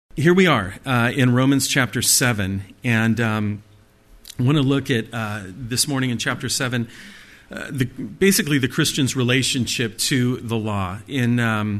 Here we are in Romans chapter 7, and I want to look at this morning in chapter 7, basically the Christian's relationship to the law. In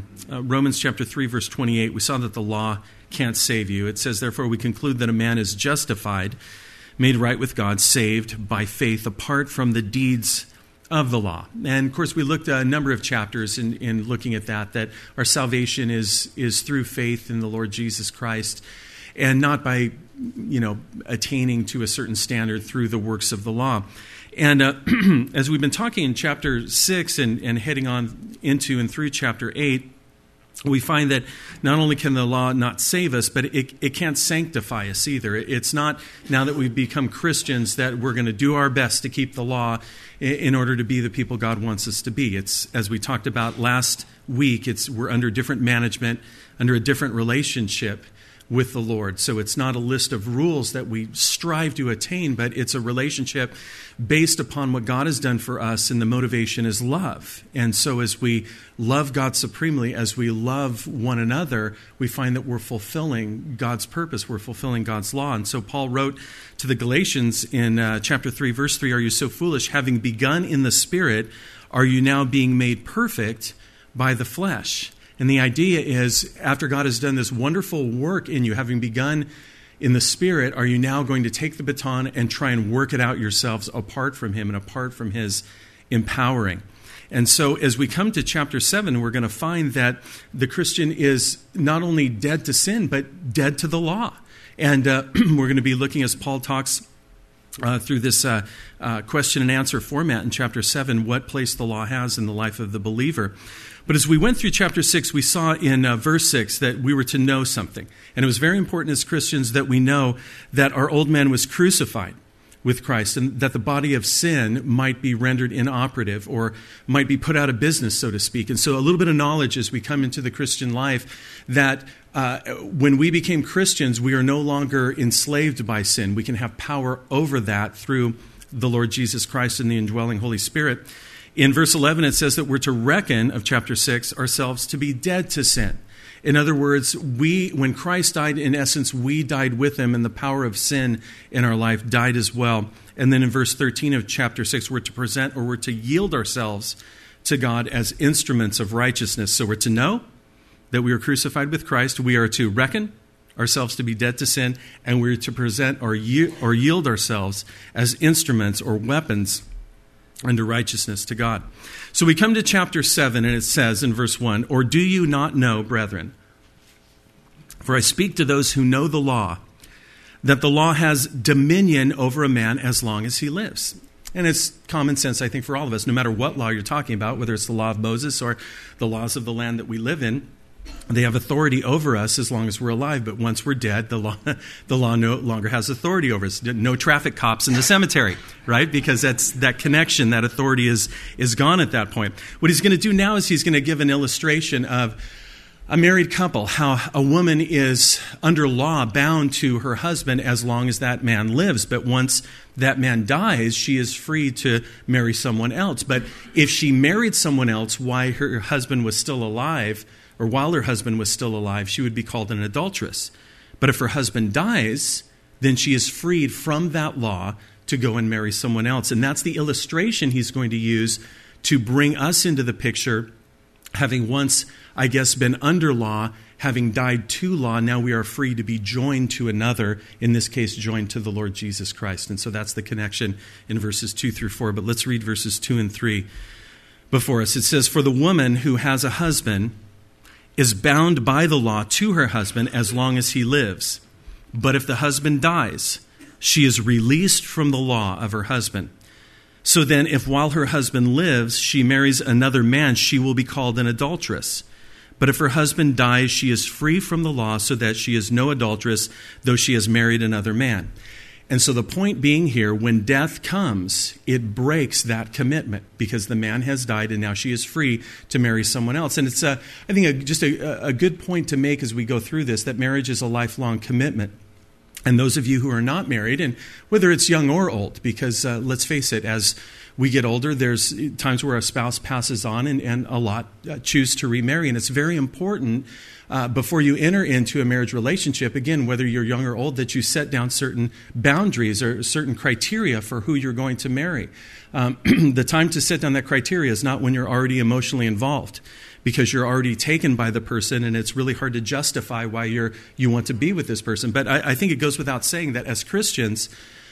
Romans chapter 3, verse 28, we saw that the law can't save you. It says, therefore, we conclude that a man is justified, made right with God, saved by faith, apart from the deeds of the law. And of course, we looked at a number of chapters in looking at that our salvation is through faith in the Lord Jesus Christ, and not by, attaining to a certain standard through the works of the law. And as we've been talking in chapter 6 and heading on into and through chapter 8, we find that not only can the law not save us, but it can't sanctify us either. It's not, now that we've become Christians, that we're going to do our best to keep the law in order to be the people God wants us to be. It's, as we talked about last week, we're under different management, under a different relationship with the Lord. So it's not a list of rules that we strive to attain, but it's a relationship based upon what God has done for us, and the motivation is love. And so as we love God supremely, as we love one another, we find that we're fulfilling God's purpose, we're fulfilling God's law. And so Paul wrote to the Galatians in chapter 3, verse 3, "Are you so foolish? Having begun in the Spirit, are you now being made perfect by the flesh?" And the idea is, after God has done this wonderful work in you, having begun in the Spirit, are you now going to take the baton and try and work it out yourselves apart from Him and apart from His empowering? And so as we come to chapter 7, we're going to find that the Christian is not only dead to sin, but dead to the law. And we're going to be looking, as Paul talks through this question and answer format in chapter 7, what place the law has in the life of the believer. But as we went through chapter 6, we saw in verse 6 that we were to know something. And it was very important as Christians that we know that our old man was crucified with Christ, and that the body of sin might be rendered inoperative, or might be put out of business, so to speak. And so a little bit of knowledge as we come into the Christian life, that when we became Christians, we are no longer enslaved by sin. We can have power over that through the Lord Jesus Christ and the indwelling Holy Spirit. In verse 11, it says that we're to reckon, of chapter 6, ourselves to be dead to sin. In other words, when Christ died, in essence, we died with Him, and the power of sin in our life died as well. And then in verse 13 of chapter 6, we're to present, or we're to yield ourselves to God as instruments of righteousness. So we're to know that we are crucified with Christ. We are to reckon ourselves to be dead to sin, and we're to present or yield ourselves as instruments or weapons unto righteousness to God. So we come to chapter 7, and it says in verse 1, "Or do you not know, brethren, for I speak to those who know the law, that the law has dominion over a man as long as he lives." And it's common sense, I think, for all of us, no matter what law you're talking about, whether it's the law of Moses or the laws of the land that we live in, they have authority over us as long as we're alive. But once we're dead, the law no longer has authority over us. No traffic cops in the cemetery, right? Because that connection, that authority is gone at that point. What he's going to do now is he's going to give an illustration of a married couple, how a woman is under law bound to her husband as long as that man lives. But once that man dies, she is free to marry someone else. But if she married someone else while her husband was still alive, or while her husband was still alive, she would be called an adulteress. But if her husband dies, then she is freed from that law to go and marry someone else. And that's the illustration he's going to use to bring us into the picture. Having once, I guess, been under law, having died to law, now we are free to be joined to another, in this case, joined to the Lord Jesus Christ. And so that's the connection in verses 2 through 4. But let's read verses 2 and 3 before us. It says, "For the woman who has a husband is bound by the law to her husband as long as he lives. But if the husband dies, she is released from the law of her husband. So then, if while her husband lives, she marries another man, she will be called an adulteress. But if her husband dies, she is free from the law, so that she is no adulteress, though she has married another man." And so the point being here, when death comes, it breaks that commitment, because the man has died and now she is free to marry someone else. And it's, I think, just a good point to make as we go through this, that marriage is a lifelong commitment. And those of you who are not married, and whether it's young or old, because let's face it, as we get older, there's times where a spouse passes on and a lot choose to remarry. And it's very important before you enter into a marriage relationship, again, whether you're young or old, that you set down certain boundaries or certain criteria for who you're going to marry. The time to set down that criteria is not when you're already emotionally involved, because you're already taken by the person and it's really hard to justify why you want to be with this person. But I think it goes without saying that as Christians,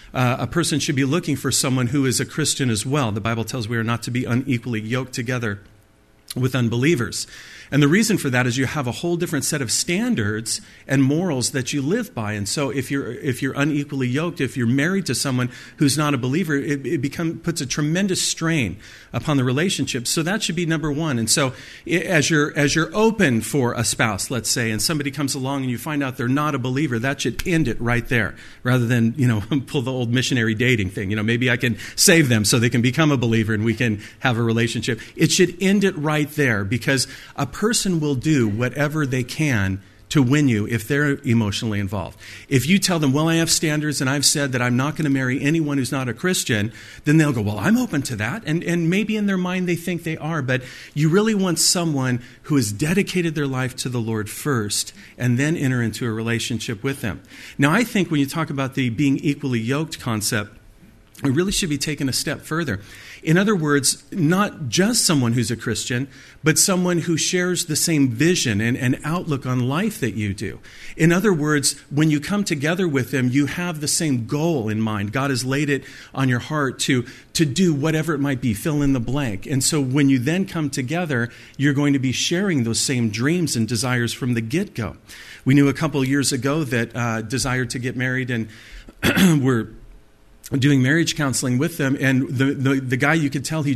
a person should be looking for someone who is a Christian as well. The Bible tells we are not to be unequally yoked together with unbelievers. And the reason for that is you have a whole different set of standards and morals that you live by. And so if you're unequally yoked, if you're married to someone who's not a believer, it puts a tremendous strain upon the relationship. So that should be number one. And so as you're open for a spouse, let's say, and somebody comes along and you find out they're not a believer, that should end it right there, rather than, pull the old missionary dating thing. Maybe I can save them so they can become a believer and we can have a relationship. It should end it right there, because a person will do whatever they can to win you if they're emotionally involved. If you tell them, well, I have standards and I've said that I'm not going to marry anyone who's not a Christian, then they'll go, well, I'm open to that. And maybe in their mind they think they are, but you really want someone who has dedicated their life to the Lord first and then enter into a relationship with them. Now, I think when you talk about the being equally yoked concept, we really should be taken a step further. In other words, not just someone who's a Christian, but someone who shares the same vision and outlook on life that you do. In other words, when you come together with them, you have the same goal in mind. God has laid it on your heart to do whatever it might be, fill in the blank. And so when you then come together, you're going to be sharing those same dreams and desires from the get-go. We knew a couple of years ago that desired to get married, and we're doing marriage counseling with them, and the guy, you could tell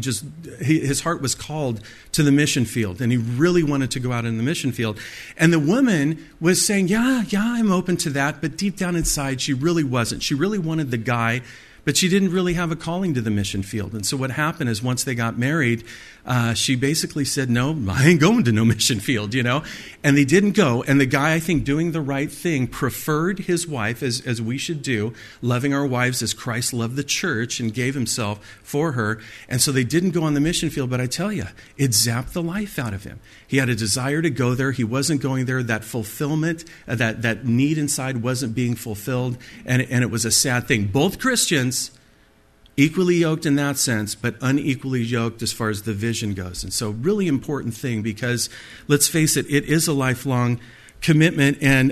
his heart was called to the mission field, and he really wanted to go out in the mission field. And the woman was saying, yeah, I'm open to that, but deep down inside, she really wasn't. She really wanted the guy, but she didn't really have a calling to the mission field. And so what happened is once they got married, she basically said, no, I ain't going to no mission field, And they didn't go. And the guy, I think, doing the right thing, preferred his wife, as we should do, loving our wives as Christ loved the church and gave himself for her. And so they didn't go on the mission field. But I tell you, it zapped the life out of him. He had a desire to go there. He wasn't going there. That fulfillment, that need inside wasn't being fulfilled. And it was a sad thing. Both Christians, equally yoked in that sense, but unequally yoked as far as the vision goes. And so really important thing, because let's face it, it is a lifelong commitment. And,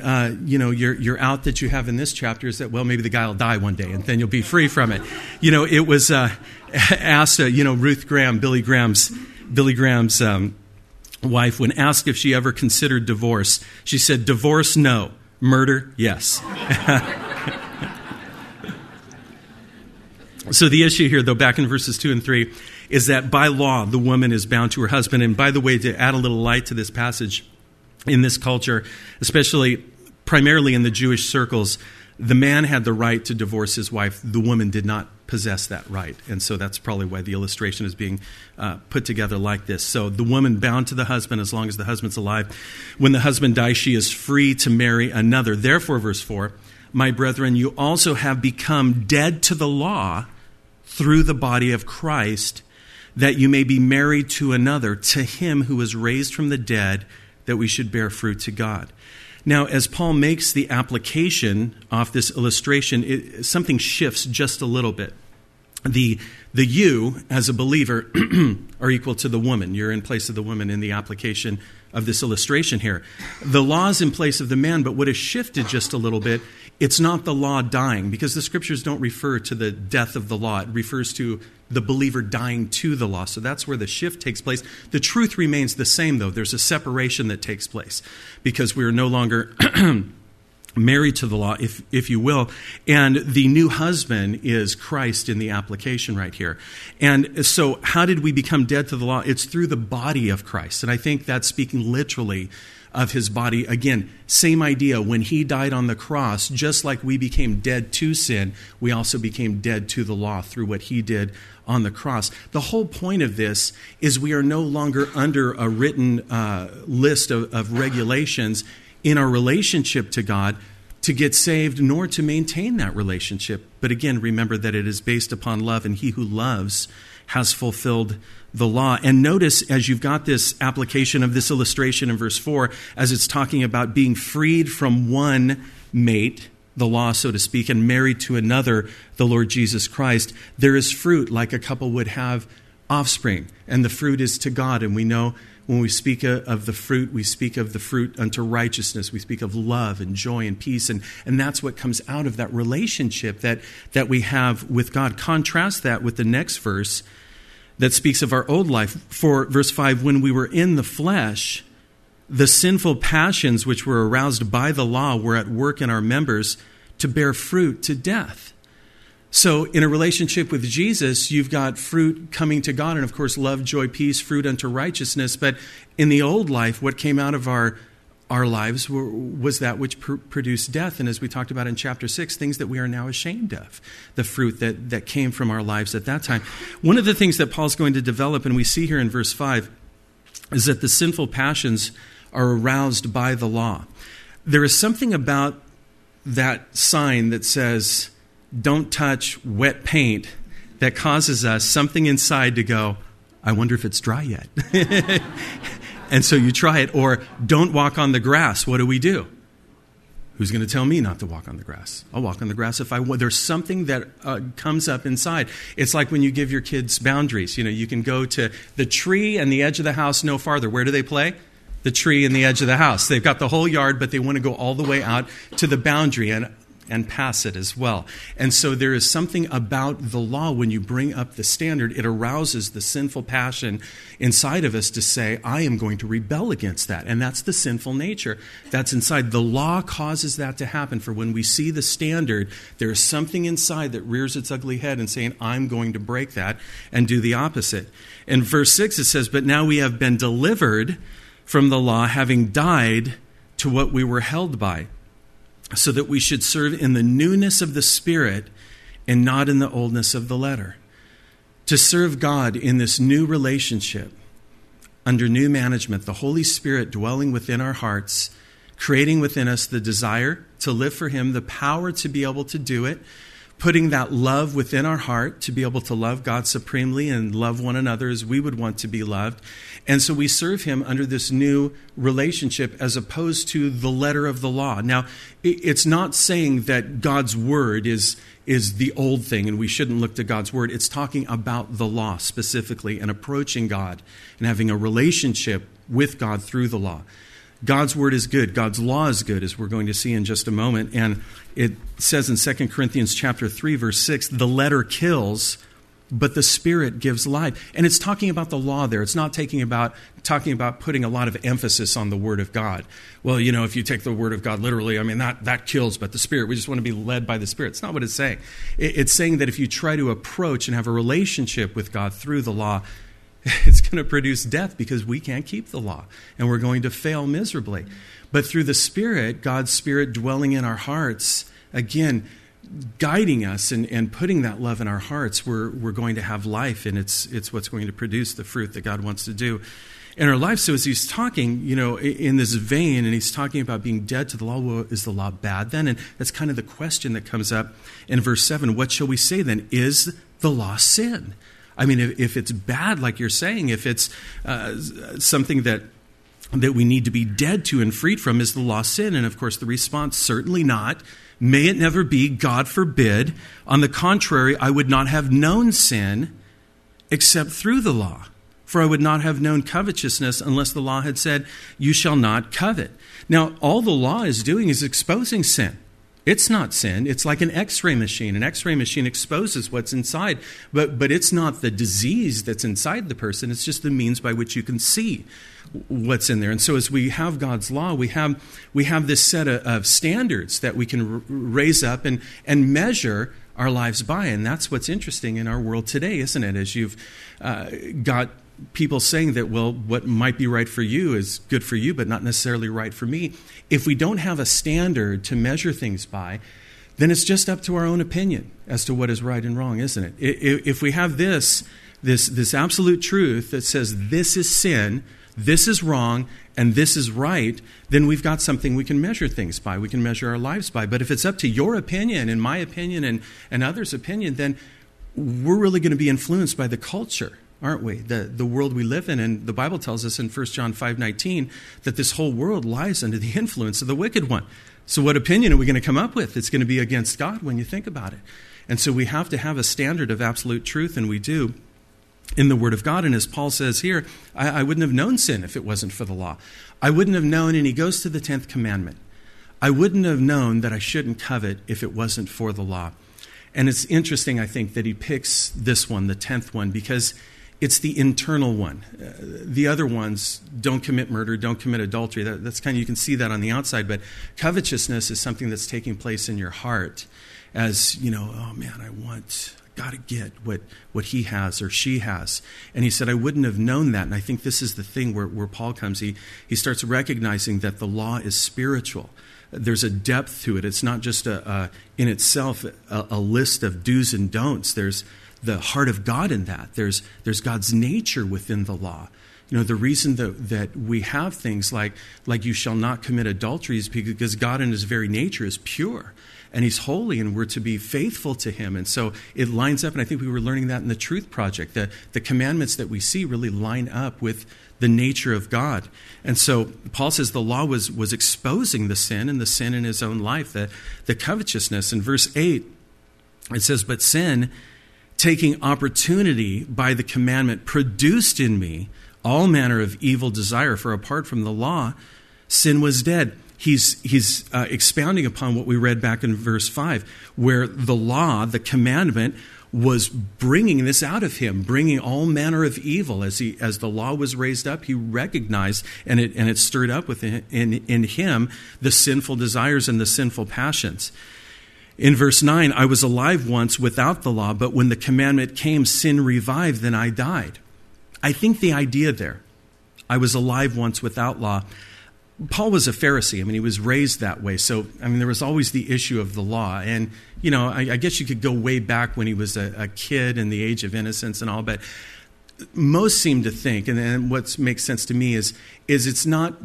your out that you have in this chapter is that, well, maybe the guy will die one day and then you'll be free from it. It was asked, Ruth Graham, Billy Graham's wife, when asked if she ever considered divorce, she said, divorce, no. Murder, yes. So the issue here, though, back in verses 2 and 3, is that by law, the woman is bound to her husband. And by the way, to add a little light to this passage, in this culture, especially primarily in the Jewish circles, the man had the right to divorce his wife. The woman did not possess that right. And so that's probably why the illustration is being put together like this. So the woman bound to the husband as long as the husband's alive. When the husband dies, she is free to marry another. Therefore, verse 4, my brethren, you also have become dead to the law through the body of Christ, that you may be married to another, to him who was raised from the dead, that we should bear fruit to God. Now, as Paul makes the application off this illustration, something shifts just a little bit. The you, as a believer, are equal to the woman. You're in place of the woman in the application of this illustration here. The law is in place of the man, but what has shifted just a little bit, it's not the law dying, because the scriptures don't refer to the death of the law. It refers to the believer dying to the law. So that's where the shift takes place. The truth remains the same, though. There's a separation that takes place because we are no longer married to the law, if you will. And the new husband is Christ in the application right here. And so how did we become dead to the law? It's through the body of Christ. And I think that's speaking literally of his body. Again, same idea. When he died on the cross, just like we became dead to sin, we also became dead to the law through what he did on the cross. The whole point of this is we are no longer under a written list of regulations in our relationship to God to get saved, nor to maintain that relationship. But again, remember that it is based upon love, and he who loves has fulfilled the law. And notice, as you've got this application of this illustration in verse 4, as it's talking about being freed from one mate, the law, so to speak, and married to another, the Lord Jesus Christ, there is fruit like a couple would have offspring. And the fruit is to God. And we know when we speak of the fruit, we speak of the fruit unto righteousness. We speak of love and joy and peace. And that's what comes out of that relationship that we have with God. Contrast that with the next verse that speaks of our old life. For verse 5, when we were in the flesh, the sinful passions which were aroused by the law were at work in our members to bear fruit to death. So in a relationship with Jesus, you've got fruit coming to God, and of course love, joy, peace, fruit unto righteousness. But in the old life, what came out of our lives was that which produced death. And as we talked about in chapter 6, things that we are now ashamed of, the fruit that came from our lives at that time. One of the things that Paul's going to develop, and we see here in verse 5, is that the sinful passions are aroused by the law. There is something about that sign that says, don't touch wet paint, that causes us something inside to go, I wonder if it's dry yet. And so you try it. Or don't walk on the grass. What do? Who's going to tell me not to walk on the grass? I'll walk on the grass if I want. There's something that comes up inside. It's like when you give your kids boundaries. You know, you can go to the tree and the edge of the house, no farther. Where do they play? The tree and the edge of the house. They've got the whole yard, but they want to go all the way out to the boundary and pass it as well. And so there is something about the law when you bring up the standard, it arouses the sinful passion inside of us to say, I am going to rebel against that. And that's the sinful nature that's inside. The law causes that to happen. For when we see the standard, there is something inside that rears its ugly head and saying, I'm going to break that and do the opposite. In verse 6 it says, but now we have been delivered from the law, having died to what we were held by, so that we should serve in the newness of the Spirit and not in the oldness of the letter. To serve God in this new relationship, under new management, the Holy Spirit dwelling within our hearts, creating within us the desire to live for Him, the power to be able to do it, putting that love within our heart to be able to love God supremely and love one another as we would want to be loved. And so we serve Him under this new relationship as opposed to the letter of the law. Now, it's not saying that God's word is the old thing and we shouldn't look to God's word. It's talking about the law specifically and approaching God and having a relationship with God through the law. God's word is good. God's law is good, as we're going to see in just a moment. And it says in 2 Corinthians chapter 3, verse 6, the letter kills, but the Spirit gives life. And it's talking about the law there. It's not talking about putting a lot of emphasis on the Word of God. Well, you know, if you take the Word of God literally, I mean, that kills, but the Spirit, we just want to be led by the Spirit. It's not what it's saying. It's saying that if you try to approach and have a relationship with God through the law, it's going to produce death because we can't keep the law and we're going to fail miserably. But through the Spirit, God's Spirit dwelling in our hearts, again, guiding us and putting that love in our hearts, we're going to have life, and it's what's going to produce the fruit that God wants to do in our life. So as he's talking, you know, in this vein, and he's talking about being dead to the law, well, is the law bad then? And that's kind of the question that comes up in verse 7. What shall we say then? Is the law sin? I mean, if it's bad, like you're saying, if it's something that we need to be dead to and freed from, is the law sin? And of course, the response, certainly not. May it never be, God forbid. On the contrary, I would not have known sin except through the law. For I would not have known covetousness unless the law had said, you shall not covet. Now, all the law is doing is exposing sin. It's not sin. It's like an X-ray machine. An X-ray machine exposes what's inside, but it's not the disease that's inside the person. It's just the means by which you can see what's in there. And so as we have God's law, we have this set of standards that we can raise up and measure our lives by. And that's what's interesting in our world today, isn't it? As you've got people saying that, well, what might be right for you is good for you, but not necessarily right for me. If we don't have a standard to measure things by, then it's just up to our own opinion as to what is right and wrong, isn't it? If we have this absolute truth that says this is sin, this is wrong, and this is right, then we've got something we can measure things by. We can measure our lives by. But if it's up to your opinion and my opinion and others' opinion, then we're really going to be influenced by the culture, aren't we? The world we live in. And the Bible tells us in 1 John 5:19 that this whole world lies under the influence of the wicked one. So what opinion are we going to come up with? It's going to be against God when you think about it. And so we have to have a standard of absolute truth, and we do in the Word of God. And as Paul says here, I wouldn't have known sin if it wasn't for the law. I wouldn't have known, and he goes to the 10th commandment. I wouldn't have known that I shouldn't covet if it wasn't for the law. And it's interesting, I think, that he picks this one, the 10th one, because it's the internal one. The other ones, don't commit murder, don't commit adultery. That's kind of, you can see that on the outside, but covetousness is something that's taking place in your heart as, oh man, got to get what he has or she has. And he said, I wouldn't have known that. And I think this is the thing where Paul comes. He starts recognizing that the law is spiritual. There's a depth to it. It's not just in itself a list of do's and don'ts. There's the heart of God in that. There's God's nature within the law. The reason that we have things like you shall not commit adultery is because God in his very nature is pure. And he's holy, and we're to be faithful to him. And so it lines up, and I think we were learning that in the Truth Project. The commandments that we see really line up with the nature of God. And so Paul says the law was exposing the sin and the sin in his own life, the covetousness. In verse 8, it says, but sin, taking opportunity by the commandment, produced in me all manner of evil desire, for apart from the law, sin was dead. He's expounding upon what we read back in verse 5, where the law, the commandment, was bringing this out of him, bringing all manner of evil. As the law was raised up, he recognized, and it stirred up within in him the sinful desires and the sinful passions. In verse 9, I was alive once without the law, but when the commandment came, sin revived, then I died. I think the idea there, I was alive once without law. Paul was a Pharisee. He was raised that way. So, there was always the issue of the law. And, I guess you could go way back when he was a kid in the age of innocence and all, but most seem to think, and what makes sense to me is it's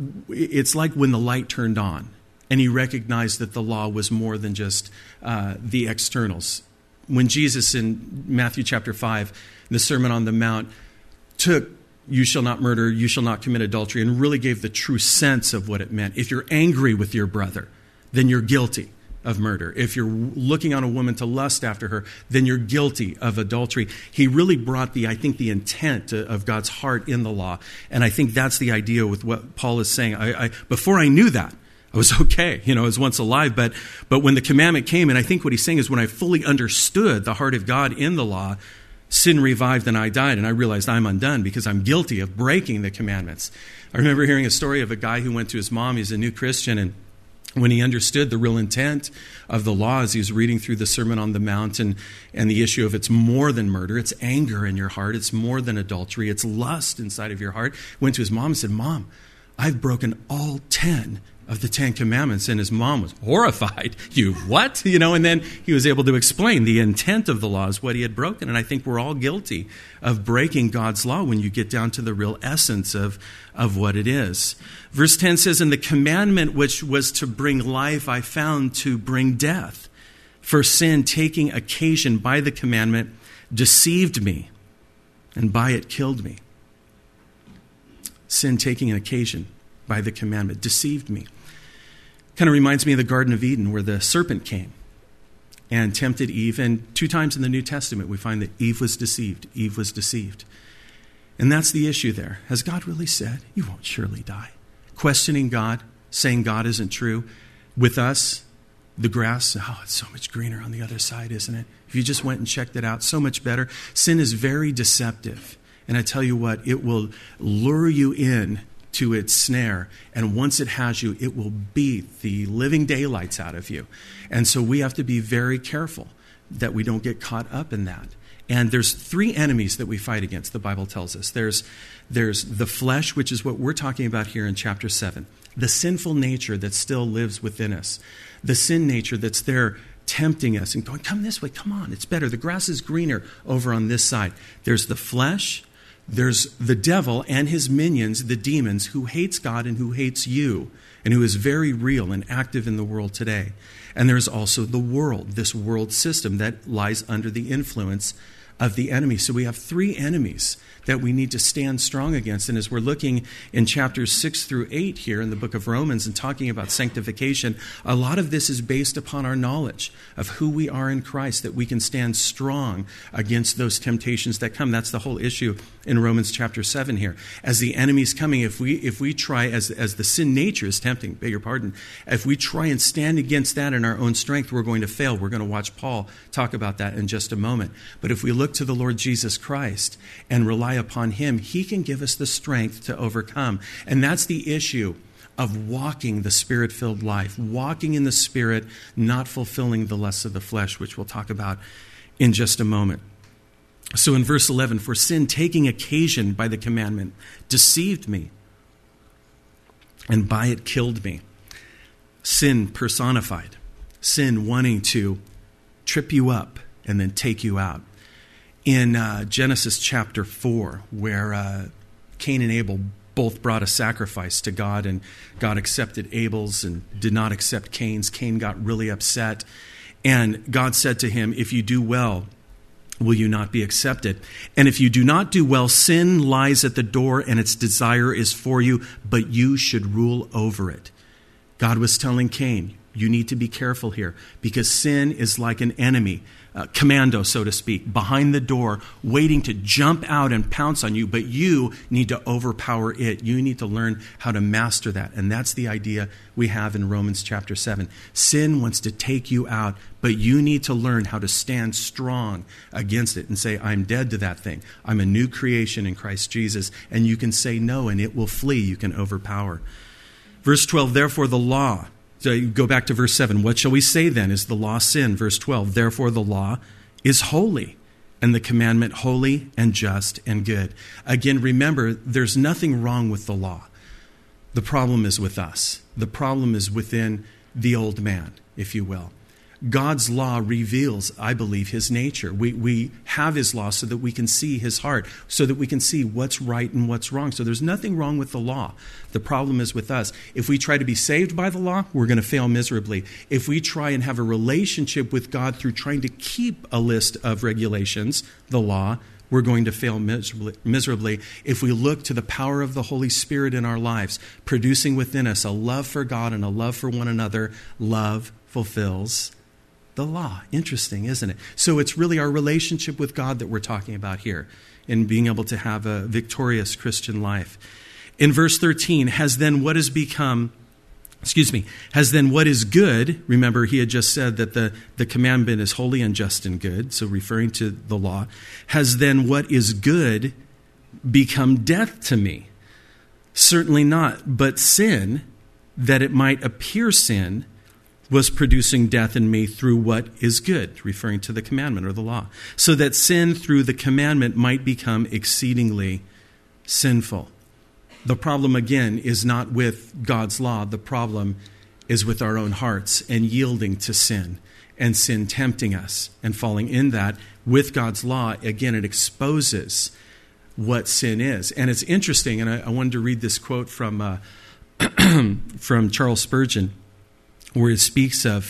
like when the light turned on and he recognized that the law was more than just the externals. When Jesus in Matthew chapter 5, the Sermon on the Mount, took you shall not murder, you shall not commit adultery, and really gave the true sense of what it meant. If you're angry with your brother, then you're guilty of murder. If you're looking on a woman to lust after her, then you're guilty of adultery. He really brought the intent of God's heart in the law. And I think that's the idea with what Paul is saying. Before I knew that, I was okay. I was once alive. But when the commandment came, and I think what he's saying is when I fully understood the heart of God in the law, sin revived and I died, and I realized I'm undone because I'm guilty of breaking the commandments. I remember hearing a story of a guy who went to his mom. He's a new Christian, and when he understood the real intent of the law as he was reading through the Sermon on the Mount and the issue of it's more than murder, it's anger in your heart, it's more than adultery, it's lust inside of your heart, went to his mom and said, Mom, I've broken all 10 of the 10 commandments. And his mom was horrified. You what? And then he was able to explain the intent of the law is what he had broken. And I think we're all guilty of breaking God's law when you get down to the real essence of what it is. Verse 10 says, and the commandment which was to bring life I found to bring death. For sin, taking occasion by the commandment, deceived me, and by it killed me. Sin taking an occasion by the commandment deceived me. Kind of reminds me of the Garden of Eden where the serpent came and tempted Eve. And 2 times in the New Testament we find that Eve was deceived. Eve was deceived. And that's the issue there. Has God really said, you won't surely die? Questioning God, saying God isn't true. With us, the grass, it's so much greener on the other side, isn't it? If you just went and checked it out, so much better. Sin is very deceptive. And I tell you what, it will lure you in to its snare, and once it has you, it will beat the living daylights out of you. And so we have to be very careful that we don't get caught up in that. And there's 3 enemies that we fight against, the Bible tells us. There's the flesh, which is what we're talking about here in chapter 7. The sinful nature that still lives within us. The sin nature that's there tempting us and going, come this way, come on, it's better. The grass is greener over on this side. There's the flesh. There's the devil and his minions, the demons, who hates God and who hates you, and who is very real and active in the world today. And there's also the world, this world system that lies under the influence of the enemy. So we have three enemies that we need to stand strong against. And as we're looking in chapters 6 through 8 here in the book of Romans and talking about sanctification, a lot of this is based upon our knowledge of who we are in Christ, that we can stand strong against those temptations that come. That's the whole issue in Romans chapter 7 here. As the enemy's coming, if we try, as the sin nature is tempting, beg your pardon, if we try and stand against that in our own strength, we're going to fail. We're going to watch Paul talk about that in just a moment. But if we look to the Lord Jesus Christ and rely upon him, he can give us the strength to overcome. And that's the issue of walking the Spirit-filled life, walking in the Spirit, not fulfilling the lusts of the flesh, which we'll talk about in just a moment. So in verse 11, for sin taking occasion by the commandment deceived me, and by it killed me. Sin personified. Sin wanting to trip you up and then take you out. In Genesis chapter 4, where Cain and Abel both brought a sacrifice to God, and God accepted Abel's and did not accept Cain's. Cain got really upset, and God said to him, if you do well, will you not be accepted? And if you do not do well, sin lies at the door, and its desire is for you, but you should rule over it. God was telling Cain, you need to be careful here, because sin is like an enemy, commando, so to speak, behind the door, waiting to jump out and pounce on you, but you need to overpower it. You need to learn how to master that. And that's the idea we have in Romans chapter 7. Sin wants to take you out, but you need to learn how to stand strong against it and say, I'm dead to that thing. I'm a new creation in Christ Jesus. And you can say no, and it will flee. You can overpower. Verse 12, therefore the law. So you go back to verse 7. What shall we say then? Is the law sin? Verse 12. Therefore the law is holy, and the commandment holy and just and good. Again, remember, there's nothing wrong with the law. The problem is with us. The problem is within the old man, if you will. God's law reveals, I believe, his nature. We have his law so that we can see his heart, so that we can see what's right and what's wrong. So there's nothing wrong with the law. The problem is with us. If we try to be saved by the law, we're going to fail miserably. If we try and have a relationship with God through trying to keep a list of regulations, the law, we're going to fail miserably. If we look to the power of the Holy Spirit in our lives, producing within us a love for God and a love for one another, love fulfills the law. Interesting, isn't it? So it's really our relationship with God that we're talking about here in being able to have a victorious Christian life. In verse 13, has then what is good, remember he had just said that the commandment is holy and just and good, so referring to the law, has then what is good become death to me? Certainly not, but sin, that it might appear sin, was producing death in me through what is good, referring to the commandment or the law, so that sin through the commandment might become exceedingly sinful. The problem, again, is not with God's law. The problem is with our own hearts and yielding to sin and sin tempting us and falling in that. With God's law, again, it exposes what sin is. And it's interesting, and I wanted to read this quote from from Charles Spurgeon, where he speaks of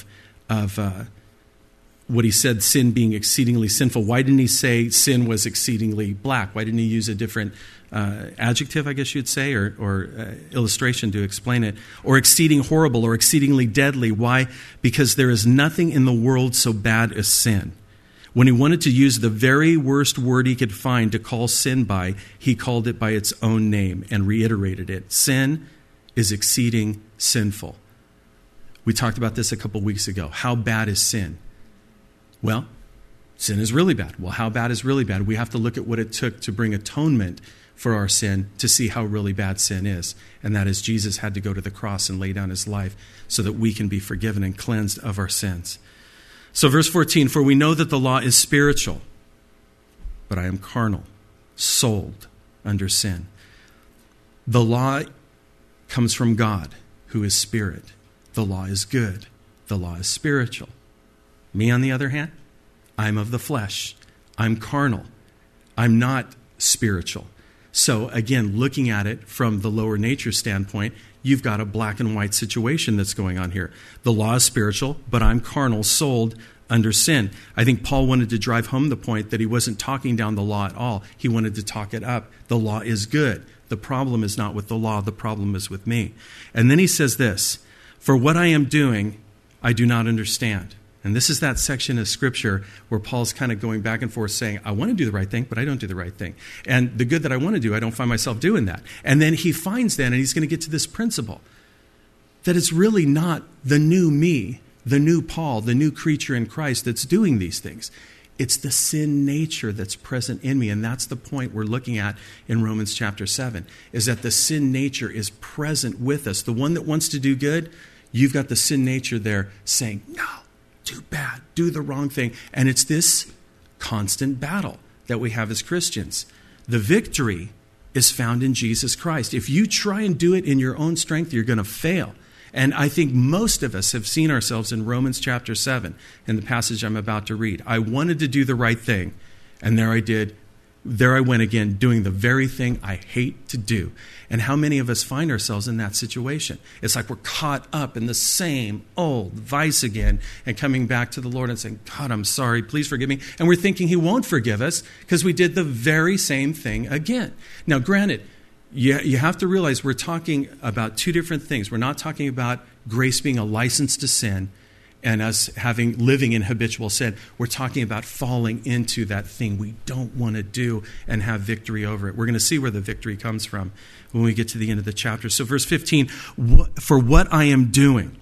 what he said, sin being exceedingly sinful. Why didn't he say sin was exceedingly black? Why didn't he use a different adjective, I guess you'd say, or illustration to explain it? Or exceeding horrible or exceedingly deadly. Why? Because there is nothing in the world so bad as sin. When he wanted to use the very worst word he could find to call sin by, he called it by its own name and reiterated it. Sin is exceeding sinful. We talked about this a couple weeks ago. How bad is sin? Well, sin is really bad. Well, how bad is really bad? We have to look at what it took to bring atonement for our sin to see how really bad sin is. And that is Jesus had to go to the cross and lay down his life so that we can be forgiven and cleansed of our sins. So verse 14, for we know that the law is spiritual, but I am carnal, sold under sin. The law comes from God, who is spirit. The law is good. The law is spiritual. Me, on the other hand, I'm of the flesh. I'm carnal. I'm not spiritual. So again, looking at it from the lower nature standpoint, you've got a black and white situation that's going on here. The law is spiritual, but I'm carnal, sold under sin. I think Paul wanted to drive home the point that he wasn't talking down the law at all. He wanted to talk it up. The law is good. The problem is not with the law. The problem is with me. And then he says this, for what I am doing, I do not understand. And this is that section of Scripture where Paul's kind of going back and forth saying, I want to do the right thing, but I don't do the right thing. And the good that I want to do, I don't find myself doing that. And then he finds then, and he's going to get to this principle, that it's really not the new me, the new Paul, the new creature in Christ that's doing these things. It's the sin nature that's present in me. And that's the point we're looking at in Romans chapter 7, is that the sin nature is present with us. The one that wants to do good, you've got the sin nature there saying, no, do bad, do the wrong thing. And it's this constant battle that we have as Christians. The victory is found in Jesus Christ. If you try and do it in your own strength, you're going to fail. And I think most of us have seen ourselves in Romans chapter 7, in the passage I'm about to read. I wanted to do the right thing, and there I did. There I went again, doing the very thing I hate to do. And how many of us find ourselves in that situation? It's like we're caught up in the same old vice again and coming back to the Lord and saying, God, I'm sorry, please forgive me. And we're thinking he won't forgive us because we did the very same thing again. Now, granted, you have to realize we're talking about two different things. We're not talking about grace being a license to sin and us living in habitual sin. We're talking about falling into that thing we don't want to do and have victory over it. We're going to see where the victory comes from when we get to the end of the chapter. So verse 15, for what I am doing,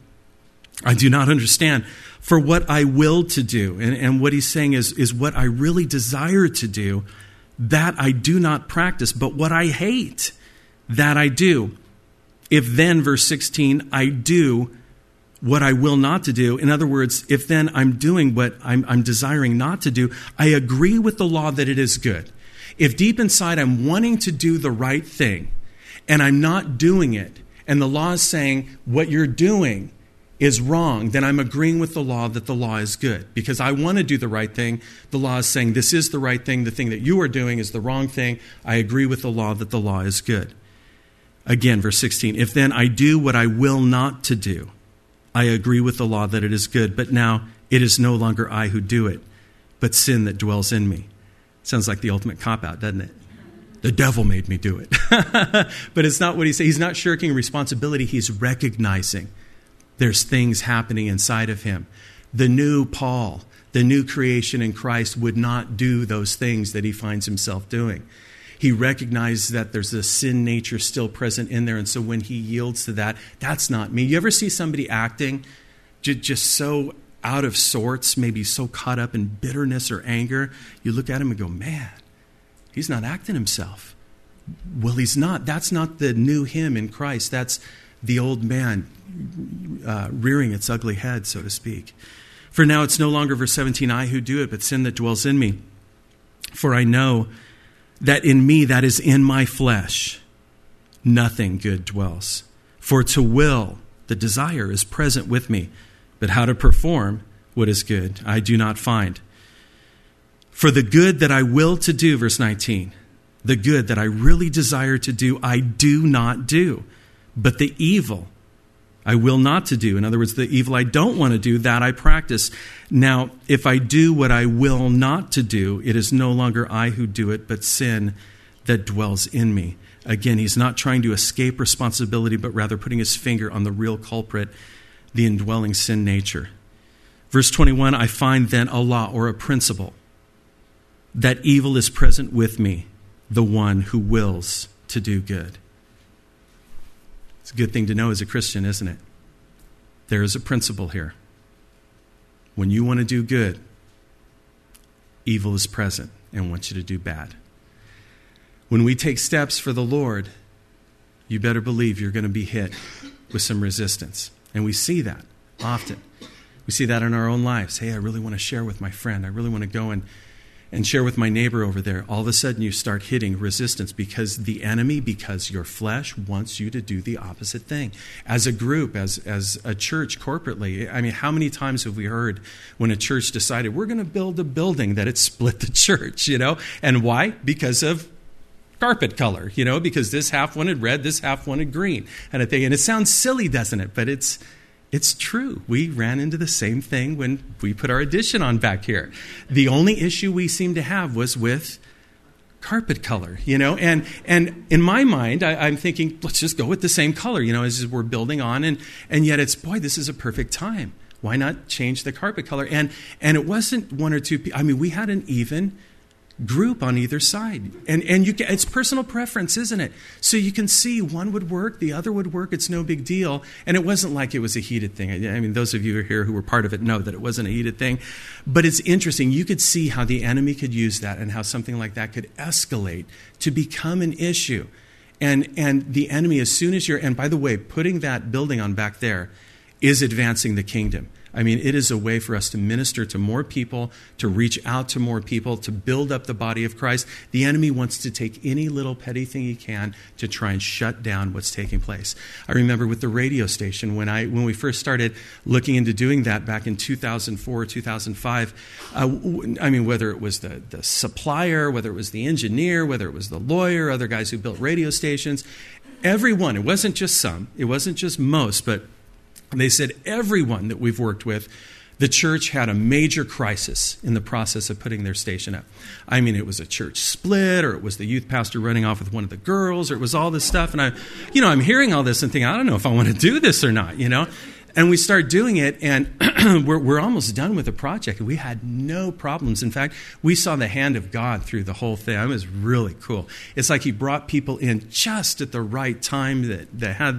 I do not understand. For what I will to do, and what he's saying is what I really desire to do, that I do not practice, but what I hate, that I do. If then, verse 16, I do what I will not to do. In other words, if then I'm doing what I'm desiring not to do, I agree with the law that it is good. If deep inside I'm wanting to do the right thing and I'm not doing it, and the law is saying what you're doing is wrong, then I'm agreeing with the law that the law is good. Because I want to do the right thing. The law is saying this is the right thing. The thing that you are doing is the wrong thing. I agree with the law that the law is good. Again, verse 16, if then I do what I will not to do, I agree with the law that it is good. But now it is no longer I who do it, but sin that dwells in me. Sounds like the ultimate cop-out, doesn't it? The devil made me do it. But it's not what he says. He's not shirking responsibility. He's recognizing there's things happening inside of him. The new Paul, the new creation in Christ, would not do those things that he finds himself doing. He recognizes that there's a sin nature still present in there. And so when he yields to that, that's not me. You ever see somebody acting just so out of sorts, maybe so caught up in bitterness or anger? You look at him and go, man, he's not acting himself. Well, he's not. That's not the new him in Christ. That's the old man rearing its ugly head, so to speak. For now it's no longer, verse 17, I who do it, but sin that dwells in me. For I know that in me, that is in my flesh, nothing good dwells. For to will, the desire is present with me, but how to perform what is good, I do not find. For the good that I will to do, verse 19, the good that I really desire to do, I do not do. But the evil I will not to do, in other words, the evil I don't want to do, that I practice. Now, if I do what I will not to do, it is no longer I who do it, but sin that dwells in me. Again, he's not trying to escape responsibility, but rather putting his finger on the real culprit, the indwelling sin nature. Verse 21, I find then a law or a principle, that evil is present with me, the one who wills to do good. It's a good thing to know as a Christian, isn't it? There is a principle here. When you want to do good, evil is present and wants you to do bad. When we take steps for the Lord, you better believe you're going to be hit with some resistance. And we see that often. We see that in our own lives. Hey, I really want to share with my friend. I really want to go and share with my neighbor over there. All of a sudden you start hitting resistance because the enemy, because your flesh wants you to do the opposite thing. As a group, as a church corporately, I mean, how many times have we heard when a church decided we're going to build a building that it split the church, And why? Because of carpet color, because this half wanted red, this half wanted green. And it sounds silly, doesn't it? But it's It's true. We ran into the same thing when we put our addition on back here. The only issue we seemed to have was with carpet color, and in my mind, I'm thinking, let's just go with the same color, as we're building on, and yet it's, boy, this is a perfect time. Why not change the carpet color? And it wasn't one or two people. I mean, we had an even group on either side. And it's personal preference, isn't it? So you can see one would work, the other would work. It's no big deal. And it wasn't like it was a heated thing. I mean, those of you here who were part of it know that it wasn't a heated thing. But it's interesting. You could see how the enemy could use that and how something like that could escalate to become an issue. And the enemy, as soon as and by the way, putting that building on back there is advancing the kingdom. I mean, it is a way for us to minister to more people, to reach out to more people, to build up the body of Christ. The enemy wants to take any little petty thing he can to try and shut down what's taking place. I remember with the radio station, when we first started looking into doing that back in 2004, 2005, I mean, whether it was the supplier, whether it was the engineer, whether it was the lawyer, other guys who built radio stations, everyone, it wasn't just some, it wasn't just most, but they said everyone that we've worked with, the church had a major crisis in the process of putting their station up. I mean, it was a church split, or it was the youth pastor running off with one of the girls, or it was all this stuff. And I'm hearing all this and thinking, I don't know if I want to do this or not, And we start doing it, and we're almost done with the project. We had no problems. In fact, we saw the hand of God through the whole thing. It was really cool. It's like he brought people in just at the right time that had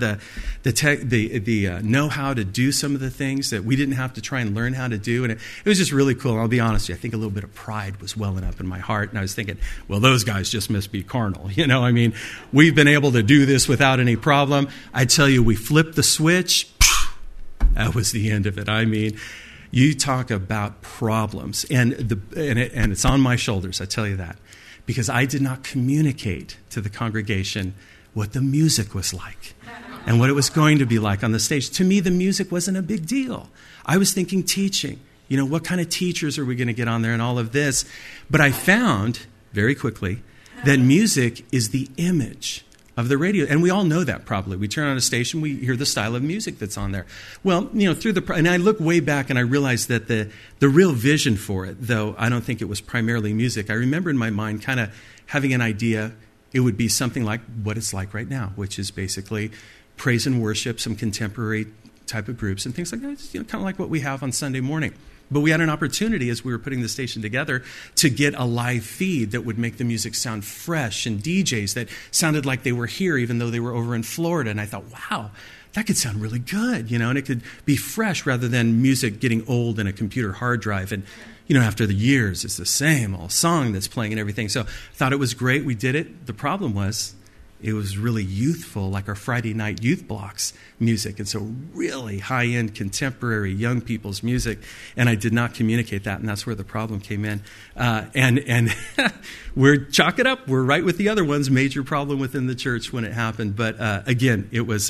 the know-how to do some of the things that we didn't have to try and learn how to do. And it was just really cool. And I'll be honest with you, I think a little bit of pride was welling up in my heart. And I was thinking, well, those guys just must be carnal. I mean, we've been able to do this without any problem. I tell you, we flipped the switch. That was the end of it. I mean, you talk about problems, and it's on my shoulders, I tell you that, because I did not communicate to the congregation what the music was like and what it was going to be like on the stage. To me, the music wasn't a big deal. I was thinking teaching. What kind of teachers are we going to get on there and all of this? But I found very quickly that music is the image of the radio. And we all know that probably. We turn on a station, we hear the style of music that's on there. Well, and I look way back and I realized that the real vision for it, though I don't think it was primarily music, I remember in my mind kind of having an idea it would be something like what it's like right now, which is basically praise and worship, some contemporary type of groups and things like that, kind of like what we have on Sunday morning. But we had an opportunity as we were putting the station together to get a live feed that would make the music sound fresh, and DJs that sounded like they were here even though they were over in Florida. And I thought, wow, that could sound really good, and it could be fresh rather than music getting old in a computer hard drive. And, after the years, it's the same old song that's playing and everything. So I thought it was great. We did it. The problem was it was really youthful, like our Friday night youth blocks music. And so really high-end, contemporary, young people's music. And I did not communicate that, and that's where the problem came in. And we're chalk it up. We're right with the other ones. Major problem within the church when it happened. But again, it was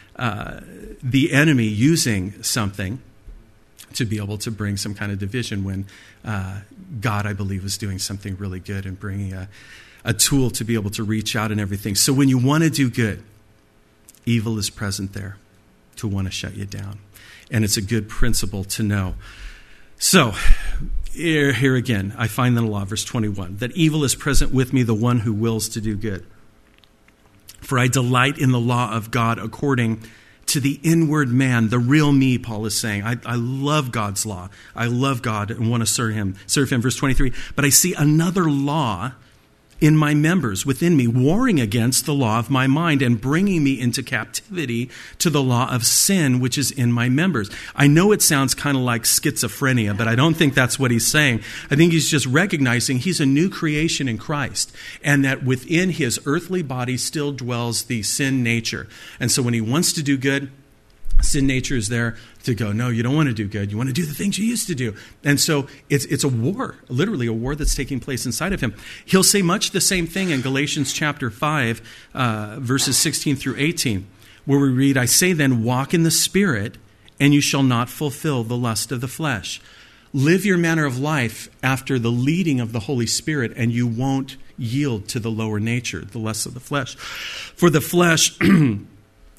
the enemy using something to be able to bring some kind of division when God, I believe, was doing something really good and bringing a tool to be able to reach out and everything. So when you want to do good, evil is present there to want to shut you down. And it's a good principle to know. So here again, I find in the law, verse 21, that evil is present with me, the one who wills to do good. For I delight in the law of God according to the inward man, the real me, Paul is saying. I love God's law. I love God and want to serve him. Verse 23, but I see another law in my members within me, warring against the law of my mind and bringing me into captivity to the law of sin, which is in my members. I know it sounds kind of like schizophrenia, but I don't think that's what he's saying. I think he's just recognizing he's a new creation in Christ, and that within his earthly body still dwells the sin nature. And so when he wants to do good, sin nature is there to go, no, you don't want to do good. You want to do the things you used to do. And so it's a war, literally a war that's taking place inside of him. He'll say much the same thing in Galatians chapter 5, verses 16 through 18, where we read, I say then, walk in the Spirit, and you shall not fulfill the lust of the flesh. Live your manner of life after the leading of the Holy Spirit, and you won't yield to the lower nature, the lusts of the flesh. For the flesh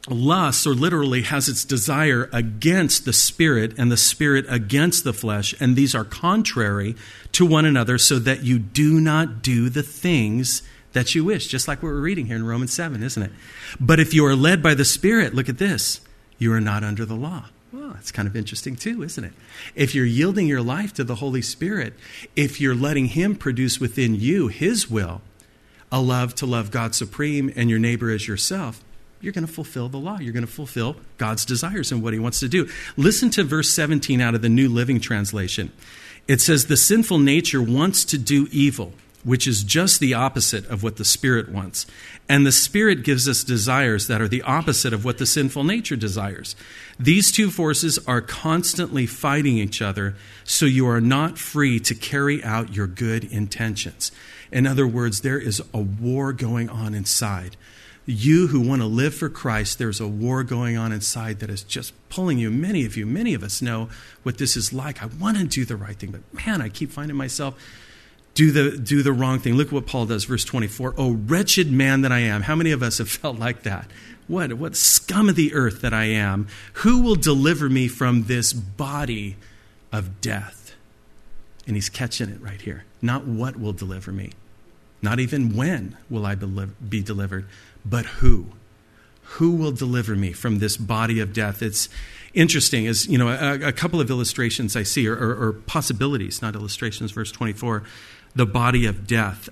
lusts, or literally has its desire against the spirit and the spirit against the flesh, and these are contrary to one another, so that you do not do the things that you wish. Just like what we're reading here in Romans 7, isn't it? But if you are led by the Spirit, look at this, you are not under the law. Well, that's kind of interesting too, isn't it? If you're yielding your life to the Holy Spirit, if you're letting Him produce within you His will, a love to love God supreme and your neighbor as yourself, you're going to fulfill the law. You're going to fulfill God's desires and what He wants to do. Listen to verse 17 out of the New Living Translation. It says, the sinful nature wants to do evil, which is just the opposite of what the Spirit wants. And the Spirit gives us desires that are the opposite of what the sinful nature desires. These two forces are constantly fighting each other, so you are not free to carry out your good intentions. In other words, there is a war going on inside. You who want to live for Christ, there's a war going on inside that is just pulling you. Many of us know what this is like. I want to do the right thing, but man, I keep finding myself do the wrong thing. Look what Paul does, verse 24. Oh, wretched man that I am. How many of us have felt like that? What scum of the earth that I am. Who will deliver me from this body of death? And he's catching it right here. Not what will deliver me. Not even when will I be delivered, but who. Who will deliver me from this body of death? It's interesting, as you know, a couple of illustrations I see, or possibilities, not illustrations, verse 24, the body of death.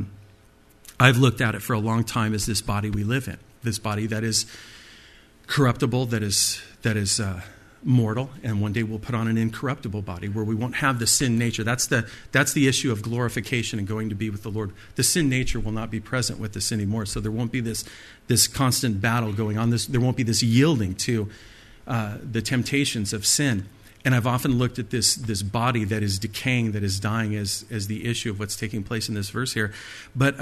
I've looked at it for a long time as this body we live in, this body that is corruptible, that is mortal, and one day we'll put on an incorruptible body where we won't have the sin nature. That's the issue of glorification and going to be with the Lord. The sin nature will not be present with us anymore, so there won't be this constant battle going on. There won't be this yielding to the temptations of sin. And I've often looked at this body that is decaying, that is dying, as the issue of what's taking place in this verse here. But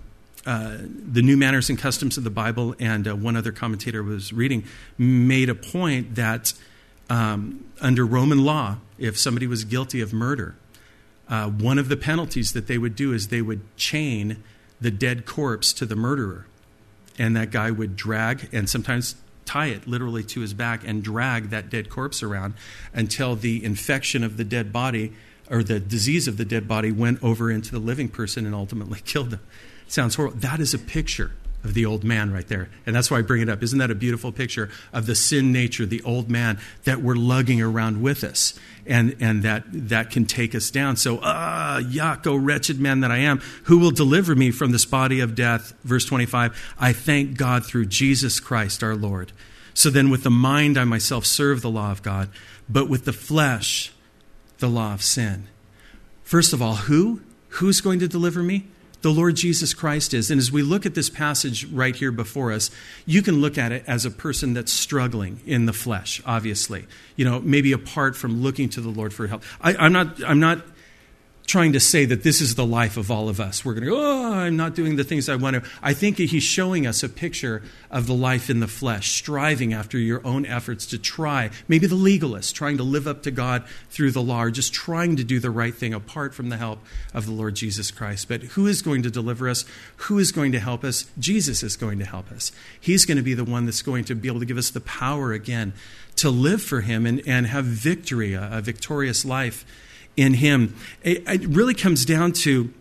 the New Manners and Customs of the Bible, and one other commentator was reading, made a point that under Roman law, if somebody was guilty of murder, one of the penalties that they would do is they would chain the dead corpse to the murderer. And that guy would drag, and sometimes tie it literally to his back, and drag that dead corpse around until the infection of the dead body, or the disease of the dead body, went over into the living person and ultimately killed them. It sounds horrible. That is a picture of the old man right there. And that's why I bring it up. Isn't that a beautiful picture of the sin nature, the old man that we're lugging around with us, and that can take us down. So, yuck, oh wretched man that I am, who will deliver me from this body of death? Verse 25, I thank God through Jesus Christ our Lord. So then with the mind I myself serve the law of God, but with the flesh the law of sin. First of all, who's going to deliver me? The Lord Jesus Christ is. And as we look at this passage right here before us, you can look at it as a person that's struggling in the flesh, obviously. You know, maybe apart from looking to the Lord for help. I'm not trying to say that this is the life of all of us. We're going to go, I'm not doing the things I want to. I think he's showing us a picture of the life in the flesh, striving after your own efforts to try, maybe the legalist, trying to live up to God through the law, or just trying to do the right thing apart from the help of the Lord Jesus Christ. But who is going to deliver us? Who is going to help us? Jesus is going to help us. He's going to be the one that's going to be able to give us the power again to live for Him and have victory, a victorious life in Him. It really comes down to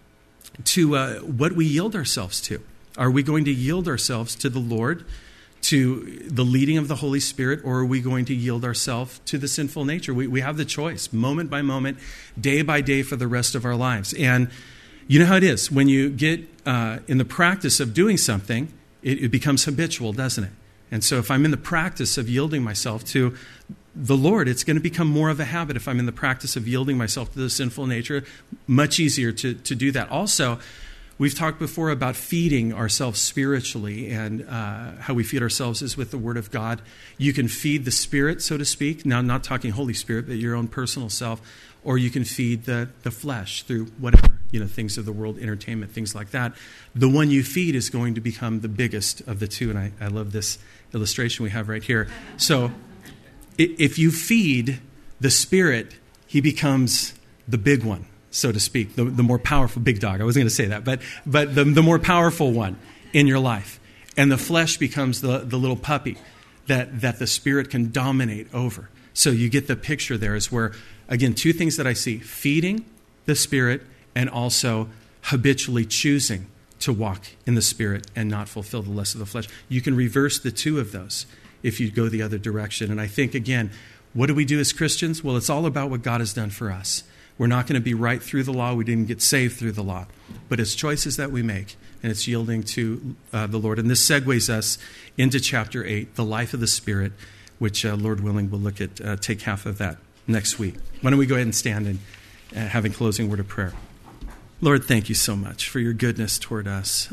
what we yield ourselves to. Are we going to yield ourselves to the Lord, to the leading of the Holy Spirit, or are we going to yield ourselves to the sinful nature? We have the choice, moment by moment, day by day, for the rest of our lives. And you know how it is. When you get in the practice of doing something, it becomes habitual, doesn't it? And so if I'm in the practice of yielding myself to the Lord, it's going to become more of a habit. If I'm in the practice of yielding myself to the sinful nature, much easier to do that. Also, we've talked before about feeding ourselves spiritually, and how we feed ourselves is with the Word of God. You can feed the Spirit, so to speak. Now, I'm not talking Holy Spirit, but your own personal self. Or you can feed the flesh through whatever, things of the world, entertainment, things like that. The one you feed is going to become the biggest of the two. And I love this illustration we have right here. So if you feed the Spirit, He becomes the big one, so to speak, the more powerful, big dog. I wasn't going to say that, but the more powerful one in your life. And the flesh becomes the little puppy that the Spirit can dominate over. So you get the picture there is where, again, two things that I see: feeding the Spirit and also habitually choosing to walk in the Spirit and not fulfill the lust of the flesh. You can reverse the two of those if you go the other direction. And I think, again, what do we do as Christians? Well, it's all about what God has done for us. We're not going to be right through the law. We didn't get saved through the law. But it's choices that we make, and it's yielding to the Lord. And this segues us into chapter 8, the life of the Spirit, which, Lord willing, we'll look at, take half of that next week. Why don't we go ahead and stand and have a closing word of prayer. Lord, thank you so much for your goodness toward us,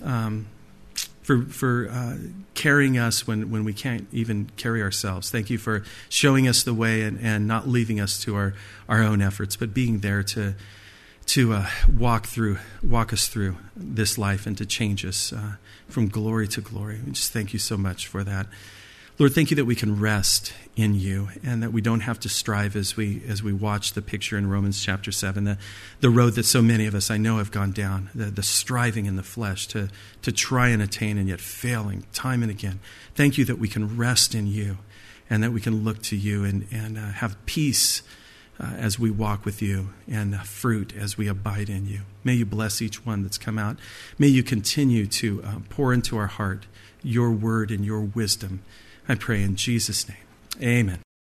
for carrying us when we can't even carry ourselves. Thank you for showing us the way and not leaving us to our own efforts, but being there to walk us through this life and to change us from glory to glory. We just thank you so much for that. Lord, thank you that we can rest in you and that we don't have to strive as we watch the picture in Romans chapter 7, the road that so many of us I know have gone down, the striving in the flesh to try and attain and yet failing time and again. Thank you that we can rest in you and that we can look to you and have peace as we walk with you and fruit as we abide in you. May you bless each one that's come out. May you continue to pour into our heart your word and your wisdom. I pray in Jesus' name. Amen.